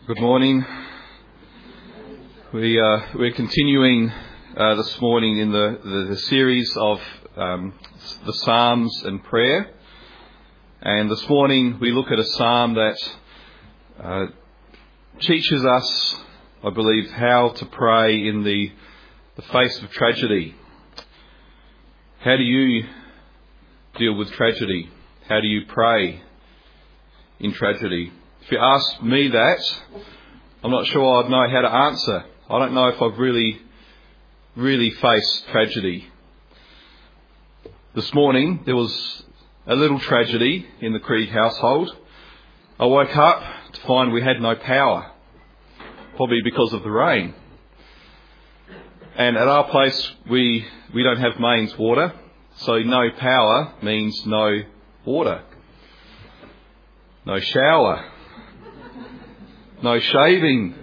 Good morning. We're continuing this morning in the series of the Psalms and prayer. And this morning we look at a psalm that teaches us, I believe, how to pray in the face of tragedy. How do you deal with tragedy? How do you pray in tragedy? If you ask me that, I'm not sure I'd know how to answer. I don't know if I've really faced tragedy. This morning, there was a little tragedy in the Krieg household. I woke up to find we had no power, probably because of the rain. And at our place, we don't have mains water, so no power means no water, no shower, no shaving.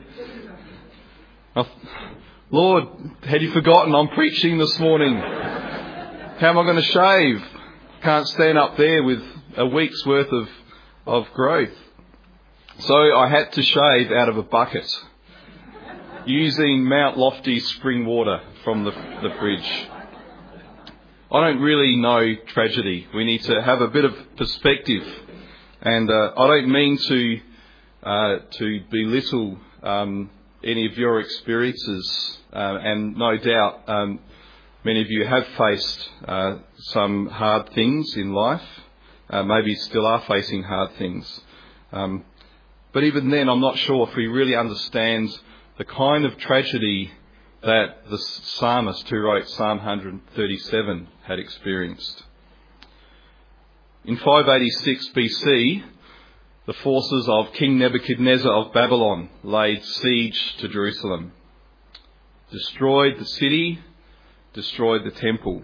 Lord, had you forgotten I'm preaching this morning? How am I going to shave? Can't stand up there with a week's worth of growth. So I had to shave out of a bucket using Mount Lofty spring water from the fridge. I don't really know tragedy. We need to have a bit of perspective. And I don't mean to belittle any of your experiences, and no doubt many of you have faced some hard things in life, maybe still are facing hard things. But even then, I'm not sure if we really understand the kind of tragedy that the psalmist who wrote Psalm 137 had experienced. In 586 BC, the forces of King Nebuchadnezzar of Babylon laid siege to Jerusalem, destroyed the city, destroyed the temple.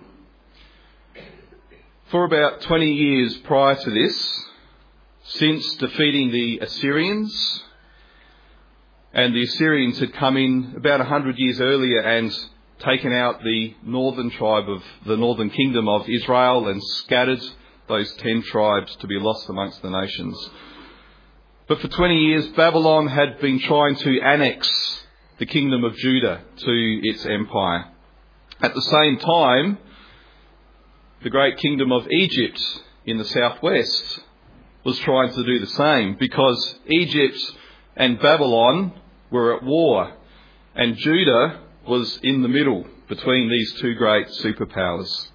For about 20 years prior to this, since defeating the Assyrians, and the Assyrians had come in about 100 years earlier and taken out the northern tribe of the northern kingdom of Israel and scattered those 10 tribes to be lost amongst the nations. But for 20 years, Babylon had been trying to annex the kingdom of Judah to its empire. At the same time, the great kingdom of Egypt in the southwest was trying to do the same, because Egypt and Babylon were at war, and Judah was in the middle between these two great superpowers.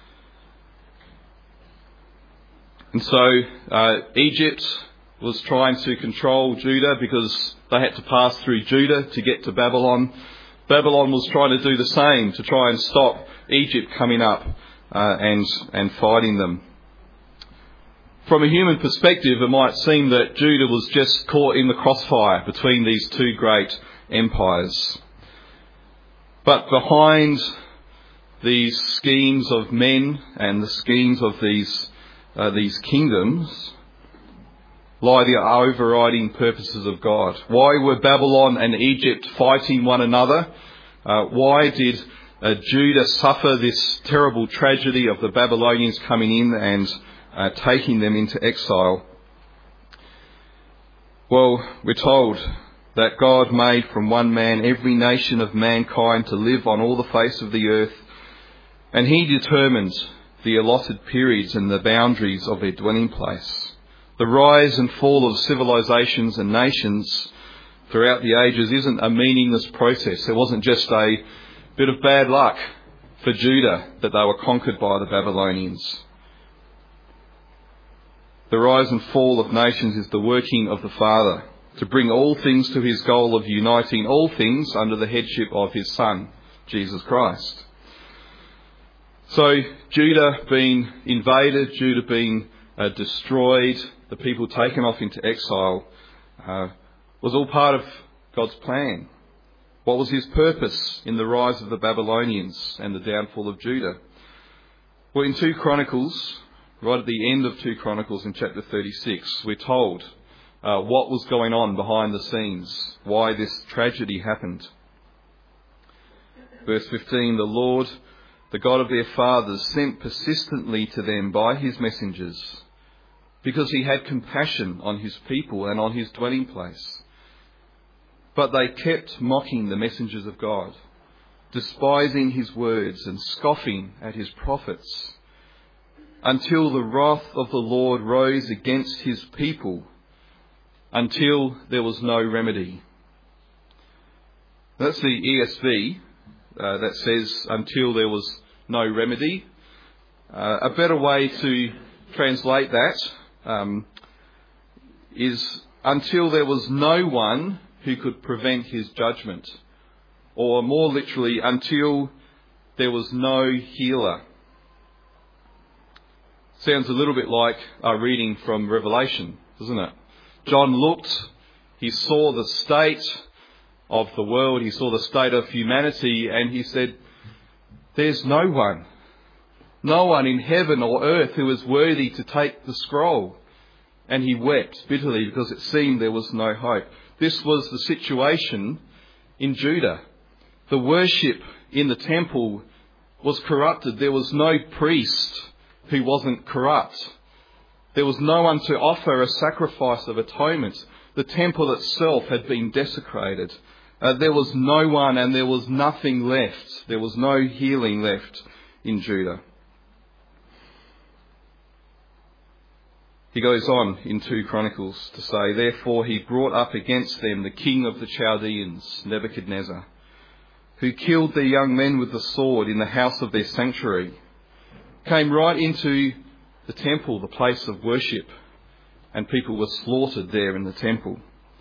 And so Egypt was trying to control Judah because they had to pass through Judah to get to Babylon. Babylon was trying to do the same, to try and stop Egypt coming up and fighting them. From a human perspective, it might seem that Judah was just caught in the crossfire between these two great empires. But behind these schemes of men and the schemes of these kingdoms lie the overriding purposes of God. Why were Babylon and Egypt fighting one another? Why did Judah suffer this terrible tragedy of the Babylonians coming in and taking them into exile? Well, we're told that God made from one man every nation of mankind to live on all the face of the earth, and he determined the allotted periods and the boundaries of their dwelling place. The rise and fall of civilizations and nations throughout the ages isn't a meaningless process. It wasn't just a bit of bad luck for Judah that they were conquered by the Babylonians. The rise and fall of nations is the working of the Father to bring all things to his goal of uniting all things under the headship of his Son, Jesus Christ. So Judah being invaded, Judah being destroyed, the people taken off into exile, was all part of God's plan. What was his purpose in the rise of the Babylonians and the downfall of Judah? Well, in 2 Chronicles, right at the end of 2 Chronicles in chapter 36, we're told what was going on behind the scenes, why this tragedy happened. Verse 15, the Lord, the God of their fathers, sent persistently to them by his messengers, because he had compassion on his people and on his dwelling place. But they kept mocking the messengers of God, despising his words and scoffing at his prophets, until the wrath of the Lord rose against his people, until there was no remedy. That's the ESV that says, until there was no remedy. A better way to translate that is, until there was no one who could prevent his judgment. Or more literally, until there was no healer. Sounds a little bit like our reading from Revelation, doesn't it? John looked, he saw the state of the world, he saw the state of humanity, and he said, there's no one in heaven or earth who is worthy to take the scroll. And he wept bitterly because it seemed there was no hope. This was the situation in Judah. The worship in the temple was corrupted. There was no priest who wasn't corrupt. There was no one to offer a sacrifice of atonement. The temple itself had been desecrated. There was no one and there was nothing left. There was no healing left in Judah. He goes on in 2 Chronicles to say, therefore he brought up against them the king of the Chaldeans, Nebuchadnezzar, who killed their young men with the sword in the house of their sanctuary, came right into the temple, the place of worship, and people were slaughtered there in the temple.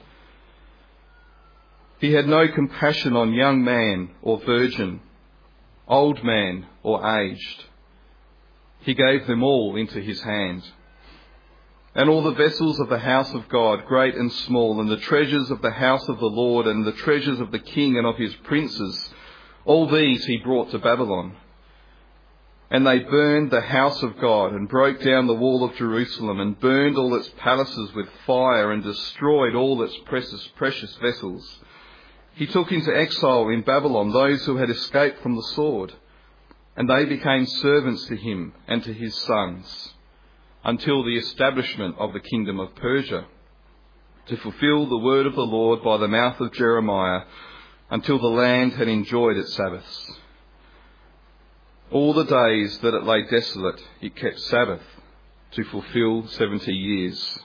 He had no compassion on young man or virgin, old man or aged. He gave them all into his hand. And all the vessels of the house of God, great and small, and the treasures of the house of the Lord, and the treasures of the king and of his princes, all these he brought to Babylon. And they burned the house of God, and broke down the wall of Jerusalem, and burned all its palaces with fire, and destroyed all its precious vessels. He took into exile in Babylon those who had escaped from the sword, and they became servants to him and to his sons, until the establishment of the kingdom of Persia, to fulfill the word of the Lord by the mouth of Jeremiah, until the land had enjoyed its Sabbaths. All the days that it lay desolate, it kept Sabbath, to fulfill 70 years.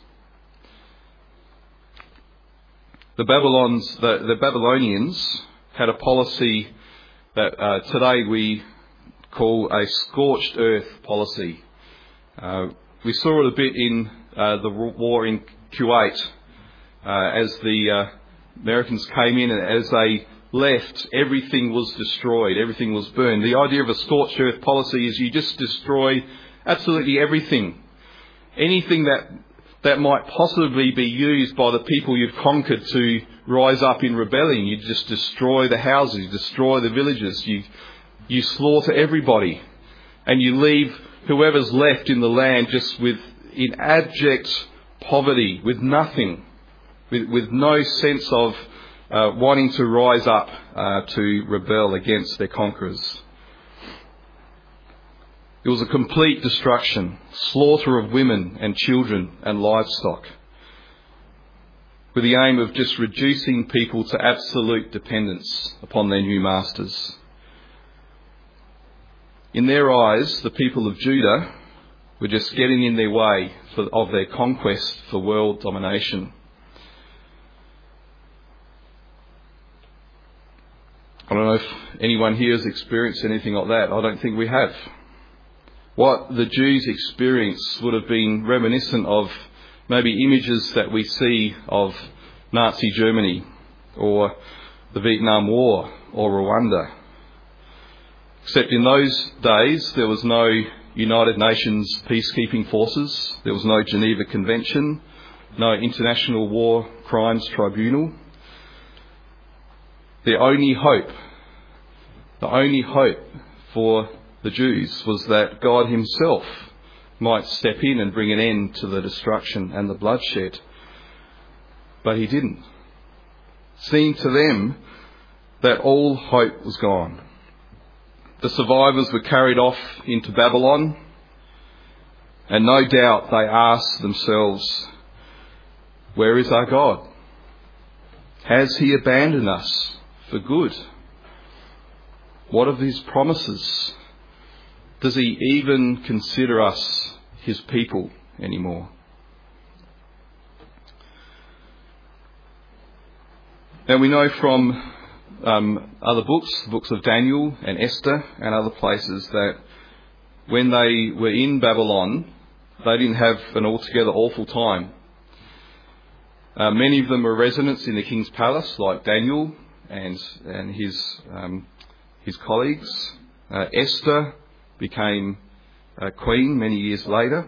The Babylonians had a policy that today we call a scorched earth policy. We saw it a bit in the war in Kuwait as the Americans came in, and as they left, everything was destroyed, everything was burned. The idea of a scorched earth policy is you just destroy absolutely everything. Anything that might possibly be used by the people you've conquered to rise up in rebellion. You just destroy the houses, you destroy the villages, you slaughter everybody, and you leave whoever's left in the land just in abject poverty, with nothing, with no sense of wanting to rise up to rebel against their conquerors. It was a complete destruction, slaughter of women and children and livestock, with the aim of just reducing people to absolute dependence upon their new masters. In their eyes, the people of Judah were just getting in their way of their conquest for world domination. I don't know if anyone here has experienced anything like that. I don't think we have. What the Jews experienced would have been reminiscent of maybe images that we see of Nazi Germany or the Vietnam War or Rwanda. Except in those days, there was no United Nations peacekeeping forces. There was no Geneva Convention, no International War Crimes Tribunal. The only hope for the Jews was that God himself might step in and bring an end to the destruction and the bloodshed. But he didn't. It seemed to them that all hope was gone. The survivors were carried off into Babylon, and no doubt they asked themselves, where is our God? Has he abandoned us for good? What of his promises? Does he even consider us his people anymore? Now we know from other books of Daniel and Esther and other places, that when they were in Babylon, they didn't have an altogether awful time. Many of them were residents in the king's palace, like Daniel and his colleagues. Esther became queen many years later.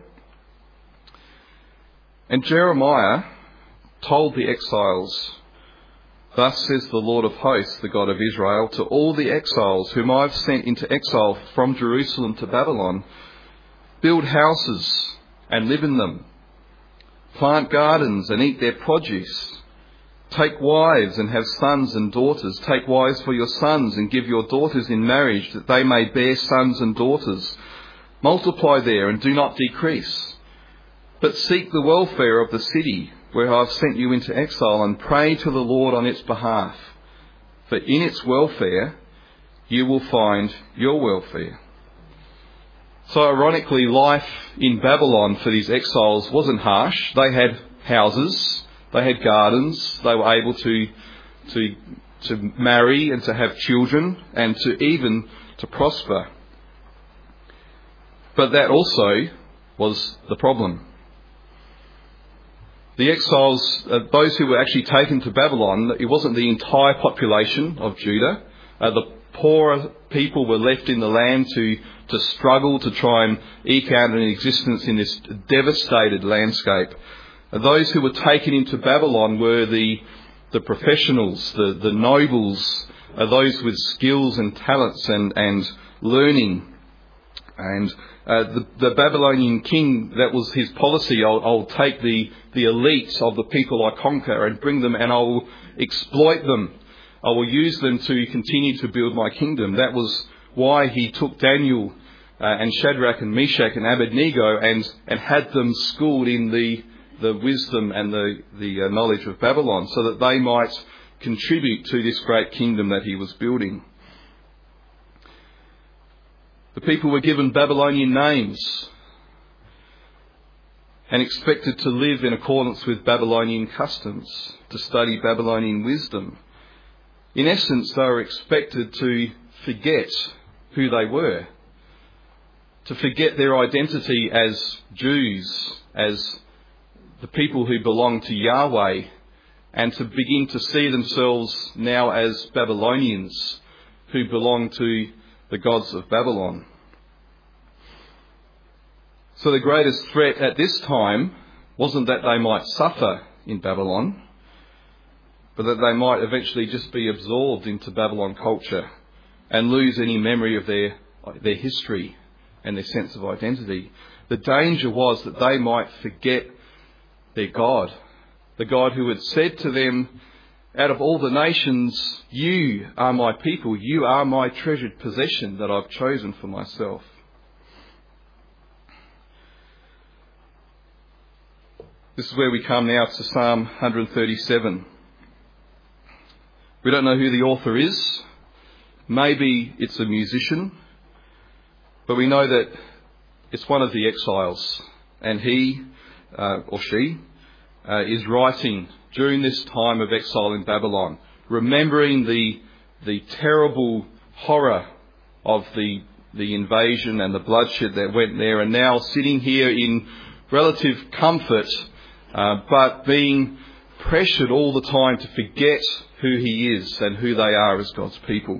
And Jeremiah told the exiles, "Thus says the Lord of hosts, the God of Israel, to all the exiles whom I have sent into exile from Jerusalem to Babylon, build houses and live in them. Plant gardens and eat their produce. Take wives and have sons and daughters. Take wives for your sons and give your daughters in marriage, that they may bear sons and daughters. Multiply there and do not decrease. But seek the welfare of the city where I have sent you into exile, and pray to the Lord on its behalf. For in its welfare you will find your welfare." So ironically, life in Babylon for these exiles wasn't harsh. They had houses, they had gardens, they were able to marry and to have children, and to prosper. But that also was the problem. The exiles, those who were actually taken to Babylon, it wasn't the entire population of Judah. The poorer people were left in the land to struggle to try and eke out an existence in this devastated landscape. Those who were taken into Babylon were the professionals, the nobles, those with skills and talents and learning. And the Babylonian king, that was his policy. I'll take the elite of the people I conquer and bring them, and I will exploit them. I will use them to continue to build my kingdom. That was why he took Daniel and Shadrach and Meshach and Abednego and had them schooled in the wisdom and the knowledge of Babylon, so that they might contribute to this great kingdom that he was building. The people were given Babylonian names and expected to live in accordance with Babylonian customs, to study Babylonian wisdom. In essence, they were expected to forget who they were, to forget their identity as Jews, as the people who belong to Yahweh, and to begin to see themselves now as Babylonians who belong to the gods of Babylon. So the greatest threat at this time wasn't that they might suffer in Babylon, but that they might eventually just be absorbed into Babylon culture and lose any memory of their history and their sense of identity. The danger was that they might forget their God, the God who had said to them, "Out of all the nations, you are my people, you are my treasured possession that I've chosen for myself." This is where we come now to Psalm 137. We don't know who the author is. Maybe it's a musician, but we know that it's one of the exiles, and he or she is writing during this time of exile in Babylon, remembering the terrible horror of the invasion and the bloodshed that went there, and now sitting here in relative comfort, but being pressured all the time to forget who he is and who they are as God's people.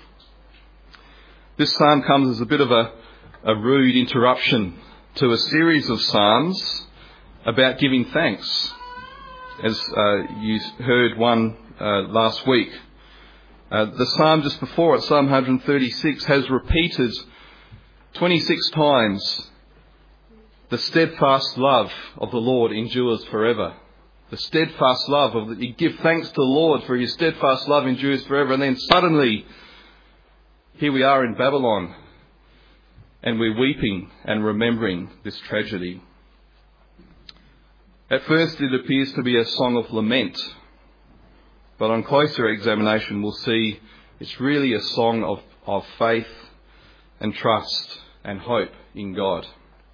This psalm comes as a bit of a rude interruption to a series of psalms about giving thanks, as you heard one last week. The psalm just before it, Psalm 136, has repeated 26 times, "The steadfast love of the Lord endures forever." The steadfast love of you give thanks to the Lord for his steadfast love endures forever. And then suddenly, here we are in Babylon, and we're weeping and remembering this tragedy. At first, it appears to be a song of lament. But on closer examination, we'll see it's really a song of faith and trust and hope in God.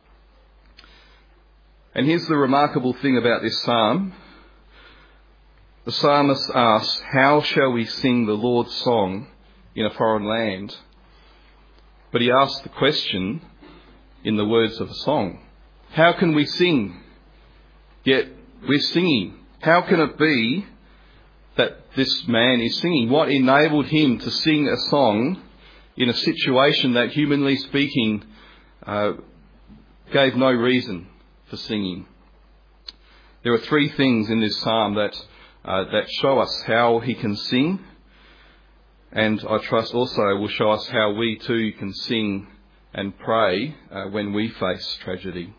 And here's the remarkable thing about this psalm. The psalmist asks, how shall we sing the Lord's song in a foreign land? But he asks the question in the words of a song. How can we sing? Yet we're singing. How can it be that this man is singing? What enabled him to sing a song in a situation that, humanly speaking, gave no reason for singing? There are three things in this psalm that show us how he can sing, and I trust also will show us how we too can sing and pray when we face tragedy.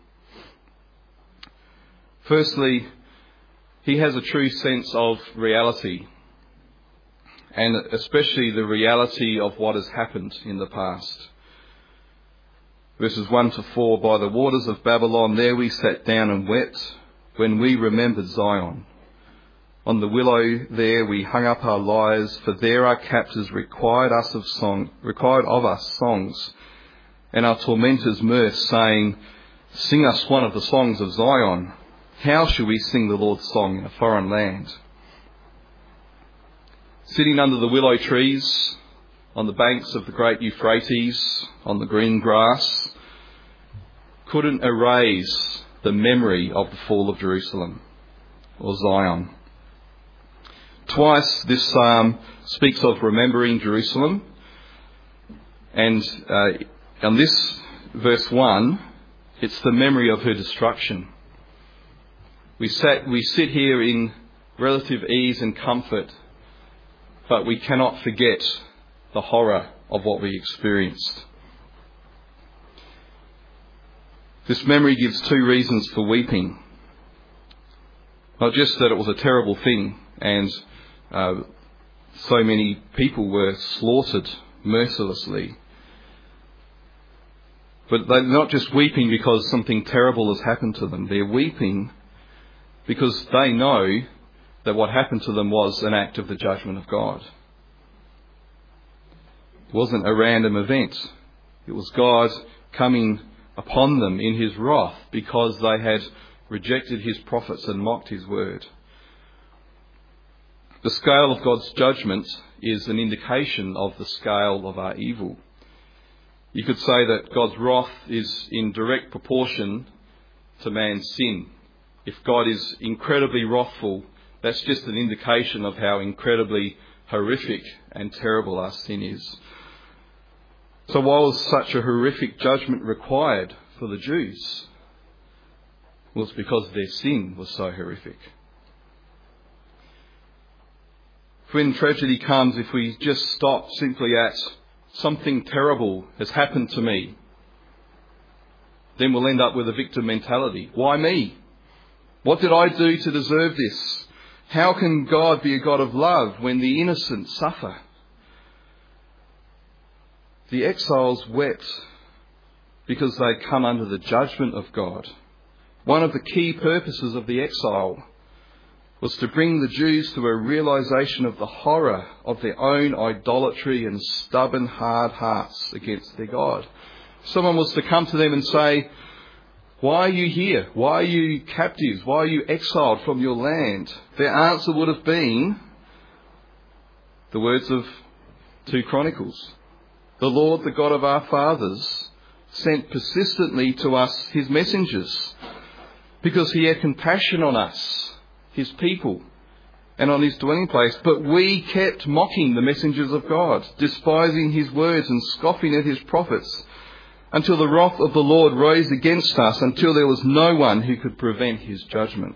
Firstly, he has a true sense of reality, and especially the reality of what has happened in the past. Verses 1 to 4, by the waters of Babylon, there we sat down and wept when we remembered Zion. On the willow there we hung up our lyres, for there our captors required of us songs, and our tormentors mirth, saying, sing us one of the songs of Zion. How shall we sing the Lord's song in a foreign land? Sitting under the willow trees, on the banks of the great Euphrates, on the green grass, couldn't erase the memory of the fall of Jerusalem or Zion. Twice this psalm speaks of remembering Jerusalem, and on this verse 1, it's the memory of her destruction. We sit here in relative ease and comfort, but we cannot forget the horror of what we experienced. This memory gives two reasons for weeping. Not just that it was a terrible thing and so many people were slaughtered mercilessly, but they're not just weeping because something terrible has happened to them. They're weeping because they know that what happened to them was an act of the judgment of God. It wasn't a random event. It was God coming upon them in his wrath because they had rejected his prophets and mocked his word. The scale of God's judgment is an indication of the scale of our evil. You could say that God's wrath is in direct proportion to man's sin. If God is incredibly wrathful, that's just an indication of how incredibly horrific and terrible our sin is. So why was such a horrific judgment required for the Jews? Well, it's because their sin was so horrific. When tragedy comes, if we just stop simply at something terrible has happened to me, then we'll end up with a victim mentality. Why me? What did I do to deserve this? How can God be a God of love when the innocent suffer? The exiles wept because they'd come under the judgment of God. One of the key purposes of the exile was to bring the Jews to a realization of the horror of their own idolatry and stubborn, hard hearts against their God. Someone was to come to them and say, why are you here? Why are you captives? Why are you exiled from your land? Their answer would have been the words of 2 Chronicles. The Lord, the God of our fathers, sent persistently to us his messengers because he had compassion on us, his people, and on his dwelling place. But we kept mocking the messengers of God, despising his words and scoffing at his prophets, until the wrath of the Lord rose against us, until there was no one who could prevent his judgment.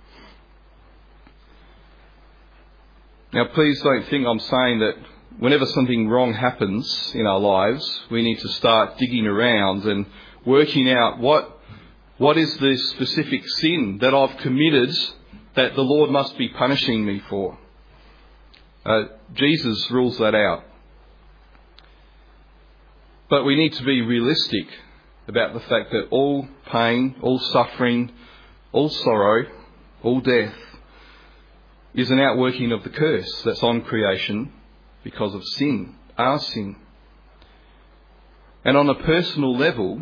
Now, please don't think I'm saying that whenever something wrong happens in our lives, we need to start digging around and working out what is the specific sin that I've committed that the Lord must be punishing me for. Jesus rules that out. But we need to be realistic about the fact that all pain, all suffering, all sorrow, all death is an outworking of the curse that's on creation because of sin, our sin. And on a personal level,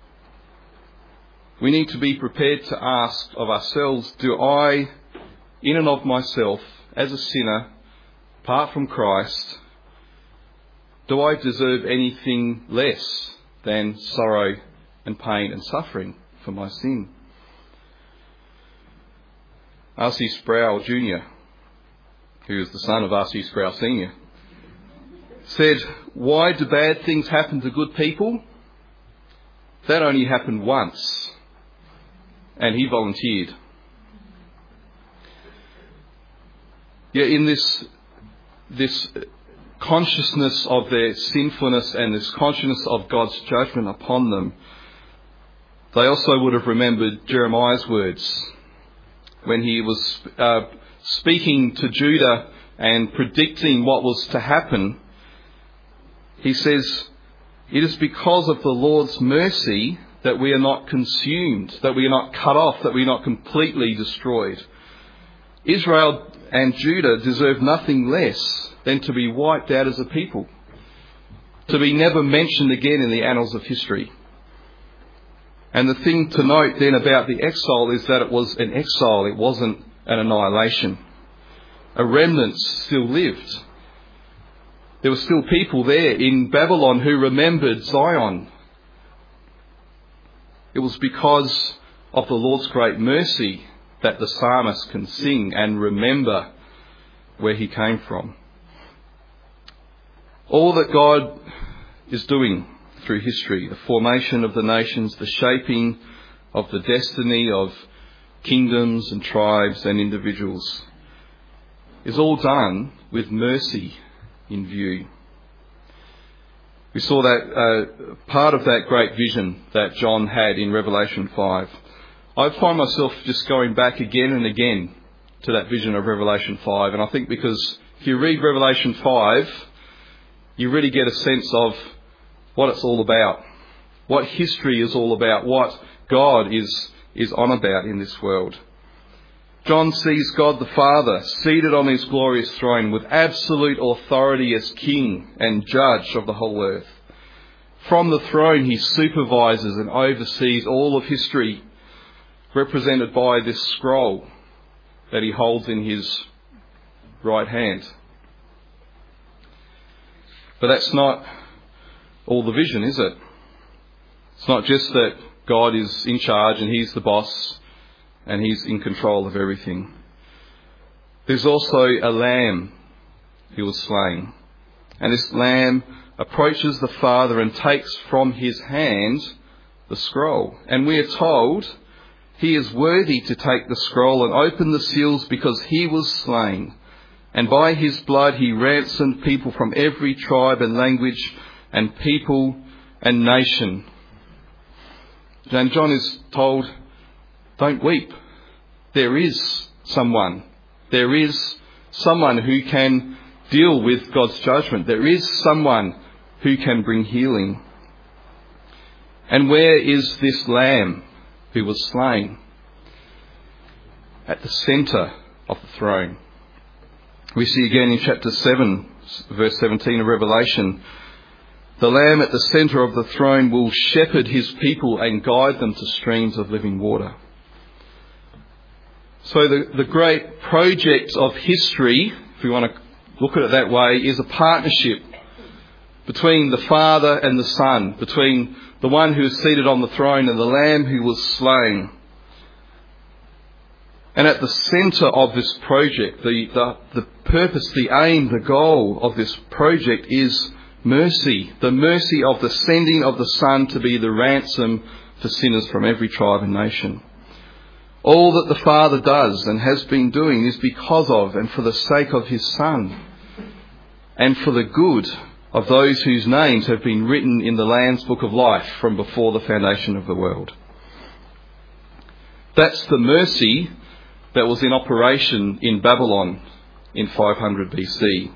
we need to be prepared to ask of ourselves, do I, in and of myself, as a sinner, apart from Christ, do I deserve anything less than sorrow and pain and suffering for my sin? R.C. Sproul Jr., who is the son of R.C. Sproul Sr., said, "Why do bad things happen to good people? That only happened once." And he volunteered. Yet in this consciousness of their sinfulness and this consciousness of God's judgment upon them, they also would have remembered Jeremiah's words when he was speaking to Judah and predicting what was to happen. He says, "It is because of the Lord's mercy that we are not consumed, that we are not cut off, that we are not completely destroyed. Israel and Judah deserve nothing less than to be wiped out as a people, to be never mentioned again in the annals of history." And the thing to note then about the exile is that it was an exile, it wasn't an annihilation. A remnant still lived. There were still people there in Babylon who remembered Zion. It was because of the Lord's great mercy that the psalmist can sing and remember where he came from. All that God is doing through history, the formation of the nations, the shaping of the destiny of kingdoms and tribes and individuals, is all done with mercy in view. We saw that part of that great vision that John had in Revelation 5. I find myself just going back again and again to that vision of Revelation 5, and I think because if you read Revelation 5, you really get a sense of what it's all about, what history is all about, what God is on about in this world. John sees God the Father seated on his glorious throne with absolute authority as King and Judge of the whole earth. From the throne he supervises and oversees all of history, represented by this scroll that he holds in his right hand. But that's not all the vision, is it? It's not just that God is in charge and he's the boss and he's in control of everything. There's also a lamb who was slain. And this lamb approaches the Father and takes from his hand the scroll. And we are told he is worthy to take the scroll and open the seals because he was slain. And by his blood he ransomed people from every tribe and language and people and nation. And John is told, don't weep. There is someone. There is someone who can deal with God's judgment. There is someone who can bring healing. And where is this lamb who was slain? At the centre of the throne. We see again in chapter 7, verse 17 of Revelation, the Lamb at the centre of the throne will shepherd his people and guide them to streams of living water. So the great project of history, if we want to look at it that way, is a partnership between the Father and the Son, between the one who is seated on the throne and the Lamb who was slain. And at the centre of this project, the purpose, the aim, the goal of this project is mercy. The mercy of the sending of the Son to be the ransom for sinners from every tribe and nation. All that the Father does and has been doing is because of and for the sake of his Son, and for the good of those whose names have been written in the Lamb's Book of Life from before the foundation of the world. That's the mercy that was in operation in Babylon in 500 BC.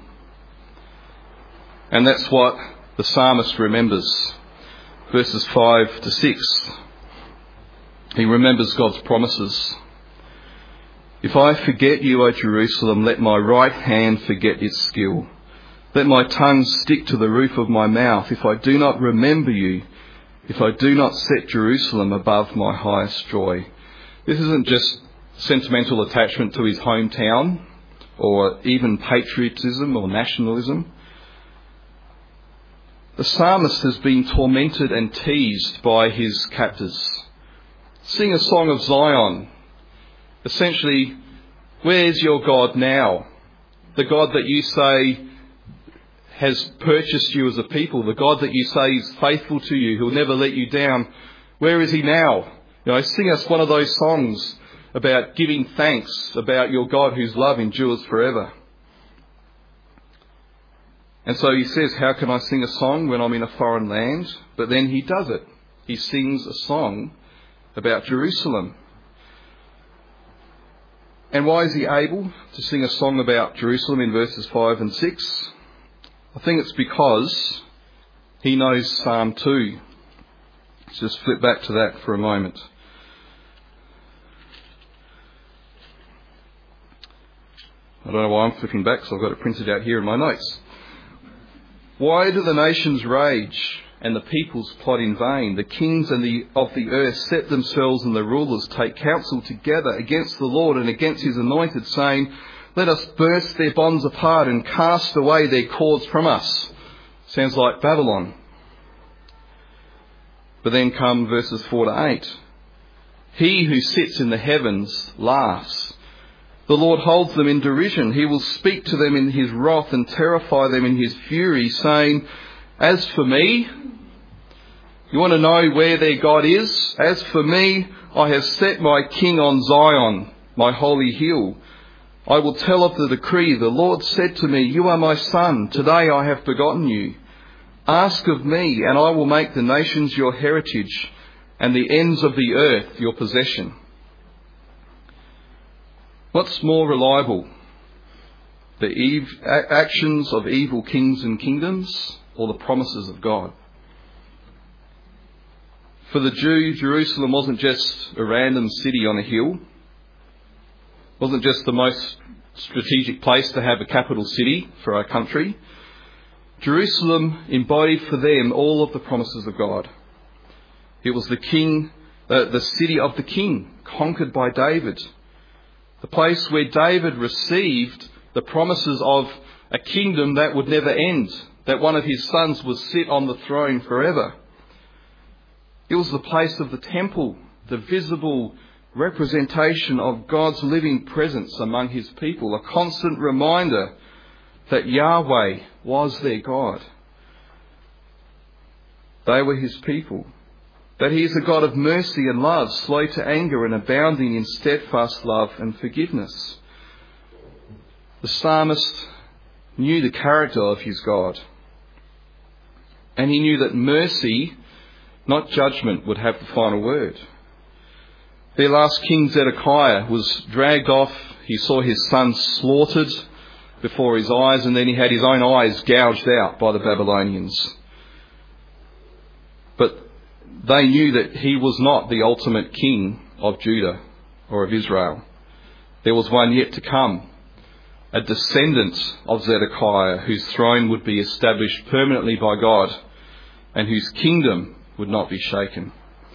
And that's what the psalmist remembers. Verses 5 to 6. He remembers God's promises. If I forget you, O Jerusalem, let my right hand forget its skill. Let my tongue stick to the roof of my mouth. If I do not remember you, if I do not set Jerusalem above my highest joy. This isn't just sentimental attachment to his hometown or even patriotism or nationalism. The psalmist has been tormented and teased by his captors. Sing a song of Zion. Essentially, where's your God now? The God that you say has purchased you as a people, the God that you say is faithful to you, who'll never let you down. Where is he now? Sing us one of those songs about giving thanks, about your God whose love endures forever. And so he says, how can I sing a song when I'm in a foreign land? But then he does it. He sings a song about Jerusalem. And why is he able to sing a song about Jerusalem in verses 5 and 6? I think it's because he knows Psalm 2. Let's just flip back to that for a moment. I don't know why I'm flipping back, so I've got it printed out here in my notes. Why do the nations rage and the peoples plot in vain? The kings of the earth set themselves, and the rulers take counsel together against the Lord and against his anointed, saying, let us burst their bonds apart and cast away their cords from us. Sounds like Babylon. But then come verses 4 to 8. He who sits in the heavens laughs. The Lord holds them in derision. He will speak to them in his wrath and terrify them in his fury, saying, as for me, you want to know where their God is? As for me, I have set my king on Zion, my holy hill. I will tell of the decree. The Lord said to me, you are my son. Today I have begotten you. Ask of me, and I will make the nations your heritage and the ends of the earth your possession. What's more reliable? The actions of evil kings and kingdoms, or the promises of God? For the Jew, Jerusalem wasn't just a random city on a hill. Wasn't just the most strategic place to have a capital city for our country. Jerusalem embodied for them all of the promises of God. It was the city of the king, conquered by David. The place where David received the promises of a kingdom that would never end, that one of his sons would sit on the throne forever. It was the place of the temple, the visible representation of God's living presence among his people, a constant reminder that Yahweh was their God. They were his people. That he is a God of mercy and love, slow to anger and abounding in steadfast love and forgiveness. The psalmist knew the character of his God. And he knew that mercy, not judgment, would have the final word. Their last king, Zedekiah, was dragged off. He saw his son slaughtered before his eyes, and then he had his own eyes gouged out by the Babylonians. But they knew that he was not the ultimate king of Judah or of Israel. There was one yet to come, a descendant of Zedekiah, whose throne would be established permanently by God and whose kingdom would not be shaken.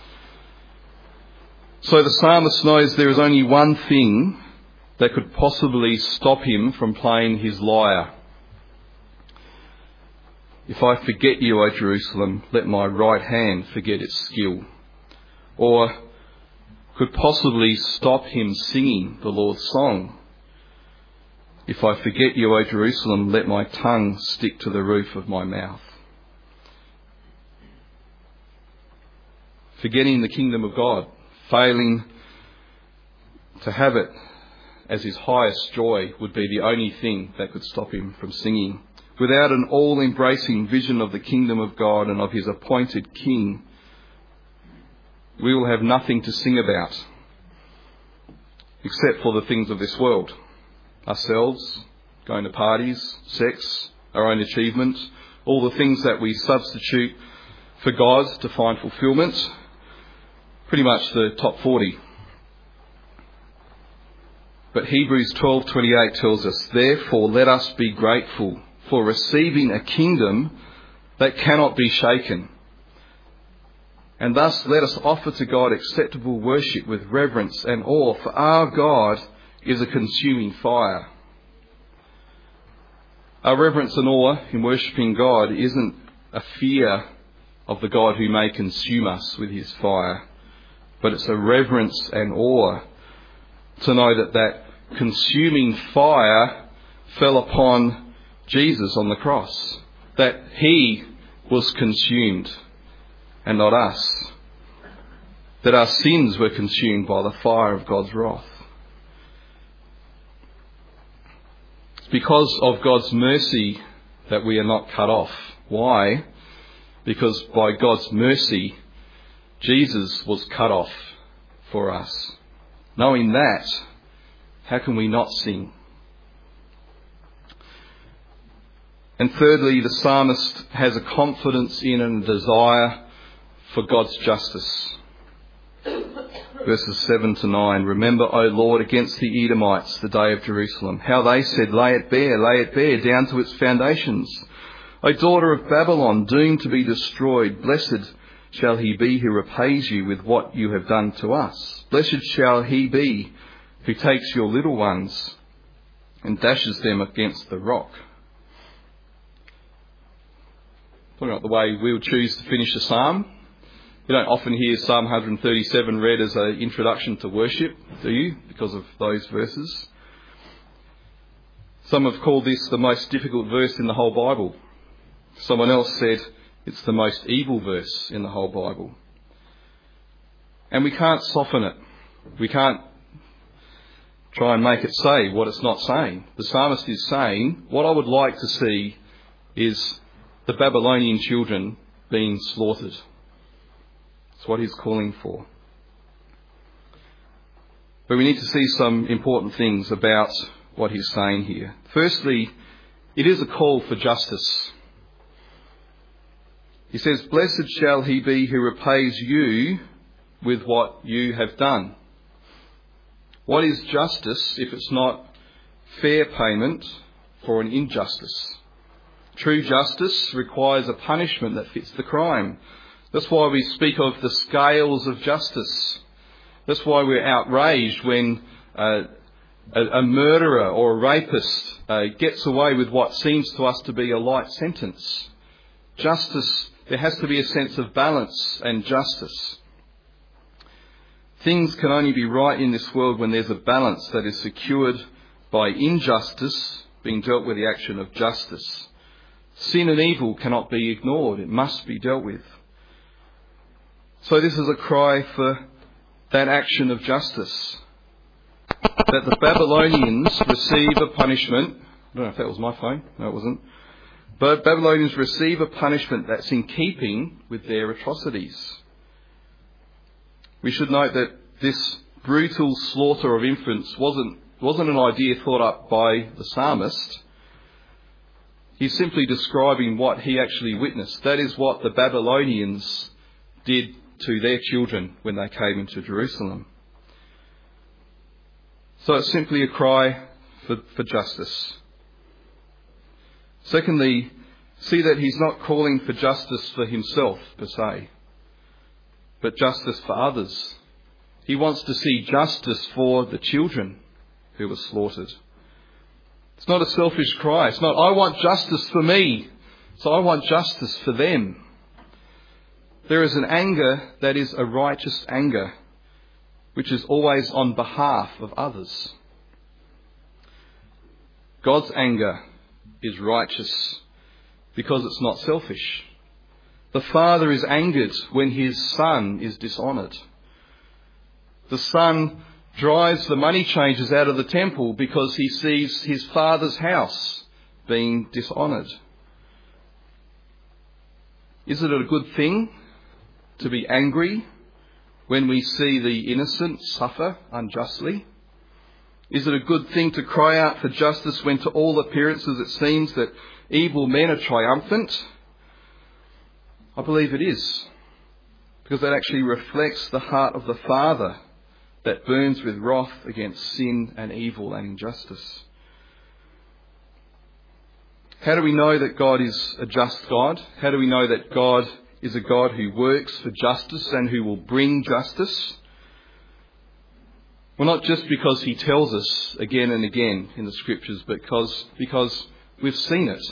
So the psalmist knows there is only one thing that could possibly stop him from playing his lyre. If I forget you, O Jerusalem, let my right hand forget its skill. Or could possibly stop him singing the Lord's song. If I forget you, O Jerusalem, let my tongue stick to the roof of my mouth. Forgetting the kingdom of God, failing to have it as his highest joy, would be the only thing that could stop him from singing. Without an all-embracing vision of the kingdom of God and of his appointed king, we will have nothing to sing about except for the things of this world. Ourselves, going to parties, sex, our own achievement, all the things that we substitute for God to find fulfillment. Pretty much the top 40. But Hebrews 12:28 tells us, "Therefore let us be grateful for receiving a kingdom that cannot be shaken. And thus let us offer to God acceptable worship with reverence and awe, for our God is a consuming fire." Our reverence and awe in worshipping God isn't a fear of the God who may consume us with his fire, but it's a reverence and awe to know that that consuming fire fell upon Jesus on the cross, that he was consumed and not us, that our sins were consumed by the fire of God's wrath. It's because of God's mercy that we are not cut off. Why? Because by God's mercy, Jesus was cut off for us. Knowing that, how can we not sing? And thirdly, the psalmist has a confidence in and a desire for God's justice. Verses 7 to 9. "Remember, O Lord, against the Edomites the day of Jerusalem, how they said, lay it bare, down to its foundations. O daughter of Babylon, doomed to be destroyed, blessed shall he be who repays you with what you have done to us. Blessed shall he be who takes your little ones and dashes them against the rock." Talking about the way we would choose to finish a psalm. You don't often hear Psalm 137 read as an introduction to worship, do you? Because of those verses. Some have called this the most difficult verse in the whole Bible. Someone else said it's the most evil verse in the whole Bible. And we can't soften it. We can't try and make it say what it's not saying. The psalmist is saying, what I would like to see is the Babylonian children being slaughtered. That's what he's calling for. But we need to see some important things about what he's saying here. Firstly, it is a call for justice. He says, "Blessed shall he be who repays you with what you have done." What is justice if it's not fair payment for an injustice? True justice requires a punishment that fits the crime. That's why we speak of the scales of justice. That's why we're outraged when a murderer or a rapist gets away with what seems to us to be a light sentence. Justice, there has to be a sense of balance and justice. Things can only be right in this world when there's a balance that is secured by injustice being dealt with the action of justice. Sin and evil cannot be ignored. It must be dealt with. So this is a cry for that action of justice. That the Babylonians receive a punishment. I don't know if that was my phone. No, it wasn't. But Babylonians receive a punishment that's in keeping with their atrocities. We should note that this brutal slaughter of infants wasn't an idea thought up by the psalmist. He's simply describing what he actually witnessed. That is what the Babylonians did to their children when they came into Jerusalem. So it's simply a cry for justice. Secondly, see that he's not calling for justice for himself per se, but justice for others. He wants to see justice for the children who were slaughtered. It's not a selfish cry. It's not, I want justice for me, so I want justice for them. There is an anger that is a righteous anger, which is always on behalf of others. God's anger is righteous because it's not selfish. The Father is angered when his Son is dishonoured. The Son drives the money changers out of the temple because he sees his Father's house being dishonoured. Is it a good thing to be angry when we see the innocent suffer unjustly? Is it a good thing to cry out for justice when to all appearances it seems that evil men are triumphant? I believe it is, because that actually reflects the heart of the Father that burns with wrath against sin and evil and injustice. How do we know that God is a just God? How do we know that God is a God who works for justice and who will bring justice? Well, not just because he tells us again and again in the Scriptures, but because we've seen it.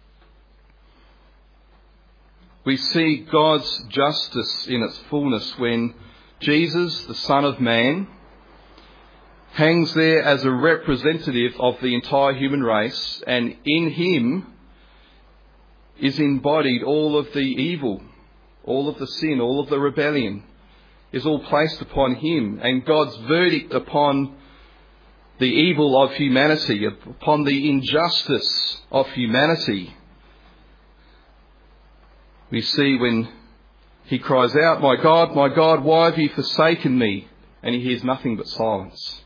We see God's justice in its fullness when Jesus, the Son of Man, hangs there as a representative of the entire human race, and in him is embodied all of the evil, all of the sin, all of the rebellion is all placed upon him, and God's verdict upon the evil of humanity, upon the injustice of humanity. We see when he cries out, my God, why have you forsaken me?" And he hears nothing but silence.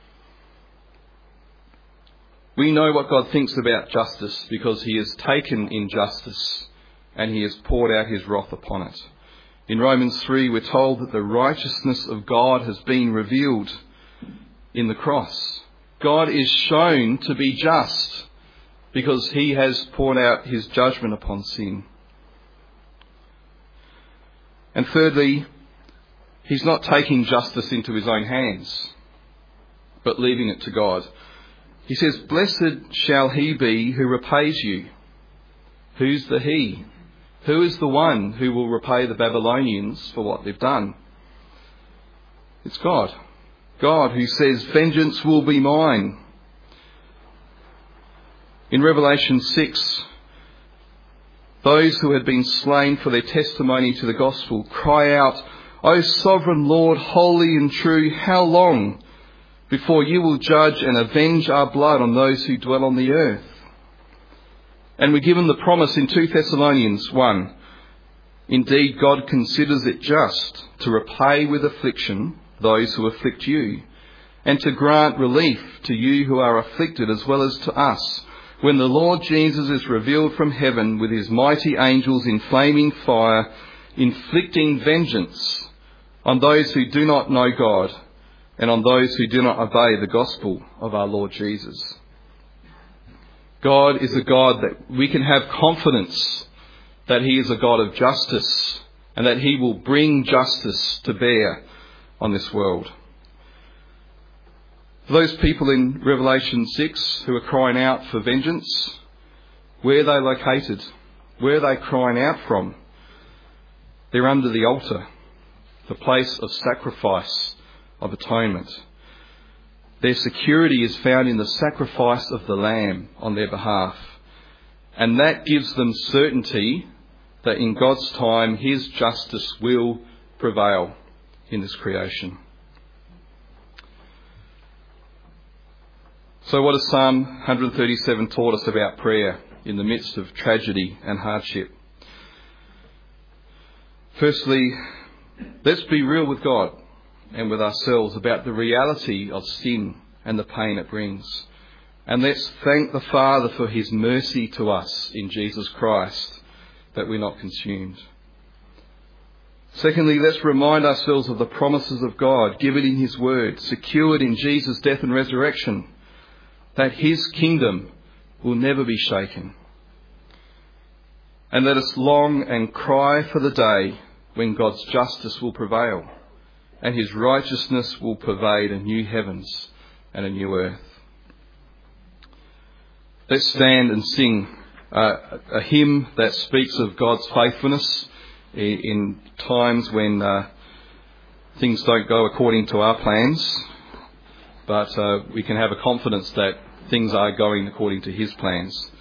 We know what God thinks about justice because he has taken injustice and he has poured out his wrath upon it. In Romans 3, we're told that the righteousness of God has been revealed in the cross. God is shown to be just because he has poured out his judgment upon sin. And thirdly, he's not taking justice into his own hands, but leaving it to God. He says, "Blessed shall he be who repays you." Who's the he? Who is the one who will repay the Babylonians for what they've done? It's God. God who says, "Vengeance will be mine." In Revelation 6, those who had been slain for their testimony to the gospel cry out, "O sovereign Lord, holy and true, how long before you will judge and avenge our blood on those who dwell on the earth?" And we're given the promise in 2 Thessalonians 1. "Indeed, God considers it just to repay with affliction those who afflict you, and to grant relief to you who are afflicted as well as to us, when the Lord Jesus is revealed from heaven with his mighty angels in flaming fire, inflicting vengeance on those who do not know God and on those who do not obey the gospel of our Lord Jesus." God is a God that we can have confidence that he is a God of justice and that he will bring justice to bear on this world. For those people in Revelation 6 who are crying out for vengeance, where are they located? Where are they crying out from? They're under the altar, the place of sacrifice, of atonement. Their security is found in the sacrifice of the Lamb on their behalf. And that gives them certainty that in God's time his justice will prevail in this creation. So what has Psalm 137 taught us about prayer in the midst of tragedy and hardship? Firstly, let's be real with God and with ourselves about the reality of sin and the pain it brings. And let's thank the Father for his mercy to us in Jesus Christ, that we're not consumed. Secondly, let's remind ourselves of the promises of God given in his word, secured in Jesus' death and resurrection, that his kingdom will never be shaken. And let us long and cry for the day when God's justice will prevail and his righteousness will pervade a new heavens and a new earth. Let's stand and sing a hymn that speaks of God's faithfulness in times when things don't go according to our plans, but we can have a confidence that things are going according to his plans.